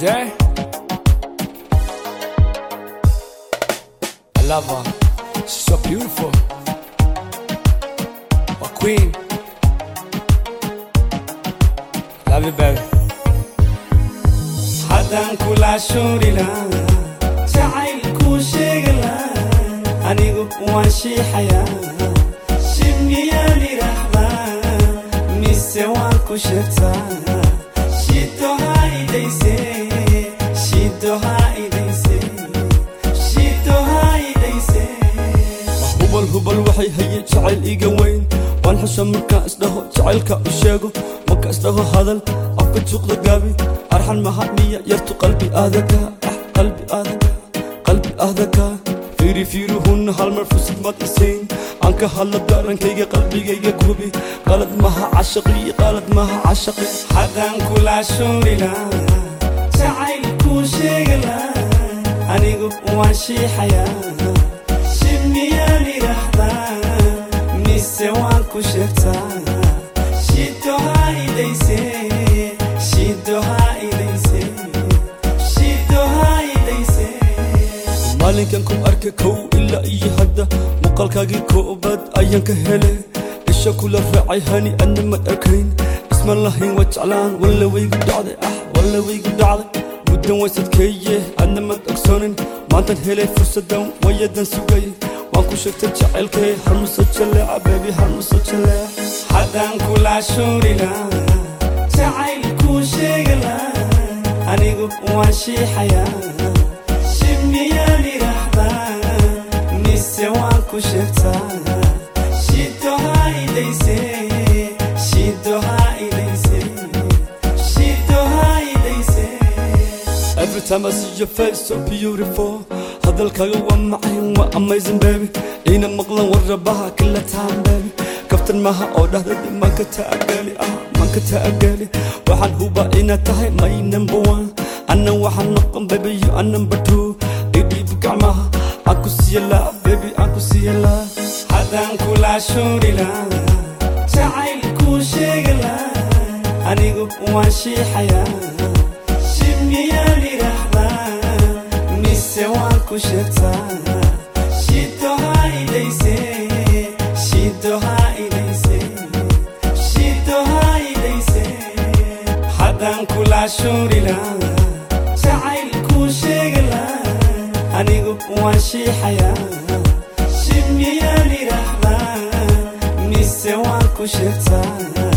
day. I love her, she's so beautiful. A queen. Love you, baby. haddaan kula shuurila jacaylku sheegala anigu waan shiixayaa shimiyaan idhaahdaa mise waan ku sheegtaa shido ha idayse shido ha idayse shido ha idayse hubal waxay haye jacayl iga weyn waan xusha markaan isdhaho jacaylka u sheego marka isdhaho hadal afka juuqda gaabi arxan mahadniya yartu qalbi aadaka qalbi aadaka fiiruhunna hal mar fursad mad isayn aan ka hadla darankayga qalbigayga gubi qalad maha cashaqi haddaan kula shuurila jacaylku sheegala anigu waan shiixayaa shimiyaan idhaahdaa mise waan ku sheegtaa shido ha idayse shido ha idayse shido ha idayse maalinkan ku arka kow ilaa iyo hadda muuqaalkaagii koobaad ayaan ka helay isha kula raacay hani adna mad arkayn isman lahayn waa jeclaan walla waygu dhacday muddan waysadkeeye adna mad ogsoonin maantan helay fursadan wayadan sugay waan ku sheegtay jacaylkay harmuso jaleeca bebi harmuso jaleeca haddaan kula shuurila jacaylku sheegala anigu waan shiixayaa shimiyaan idhaahdaa mise waan ku sheegtaa shido ha idayse shido ha idayse shido ha idayse Every time I see your face so beautiful hadalkaaga waa macayn waa amazing baby ina maqlan warabaha kila time baby kaftan maha oo dhahda manka ta'agali waxaan hubaa inaad tahay my number one anna waxaan noqon baby you are number two idhiib gacmaha aan ku siiya love baby aan ku siiya love haddaan kula shuurila jacaylku sheegala anigu waan shiixayaa shimiyaan idhaahdaa mise waan ku sheegtaa shido ha idayse shido ha idayse shido ha idayse haddaan kula shuurila jacaylku sheegala anigu waan shiixayaa shimiyaan idhaahdaa mise waan ku sheegtaa